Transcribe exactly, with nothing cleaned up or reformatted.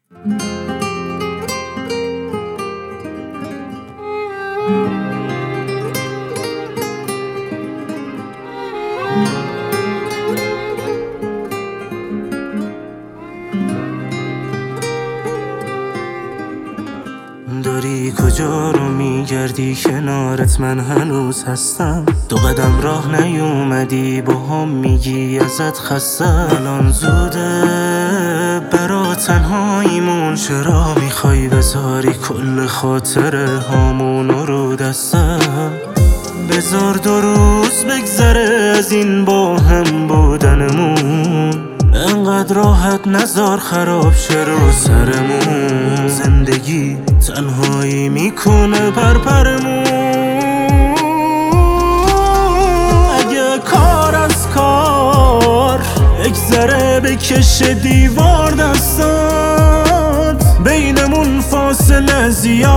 داری کجا رو میگردی؟ کنارت من هنوز هستم. دو قدم راه نیومدی با هم میگی ازت خستم. الان زوده برا تنهاییمون، چرا میخوای بذاری کل خاطره هامونو رو دستم؟ بذار دو روز بگذره از این با هم بودنمون، انقدر راحت نذار خراب شه رو سرمون. زندگی تنهایی میکنه پرپرمون. اگه کار از کار بگذره بکشه دیوار دستات، بینمون فاصله زیاد